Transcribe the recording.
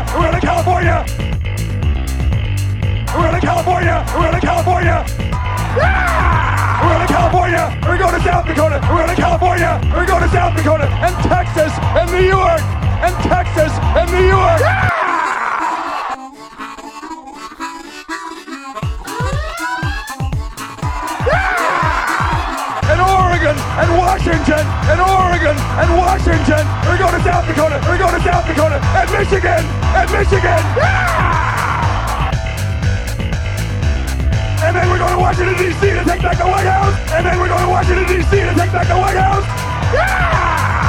California. We're going to California. We're going to California. We're going to California. Yeah! We're going to California. We're going to South Dakota. We're going to California. We're going to South Dakota and Texas and New York and Texas and New York. Yeah! And Washington, and Oregon, and Washington. We're going to South Dakota. We're going to South Dakota, and Michigan, and Michigan. Yeah! And then we're going to Washington, D.C. to take back the White House. And then we're going to Washington, D.C. to take back the White House. Yeah!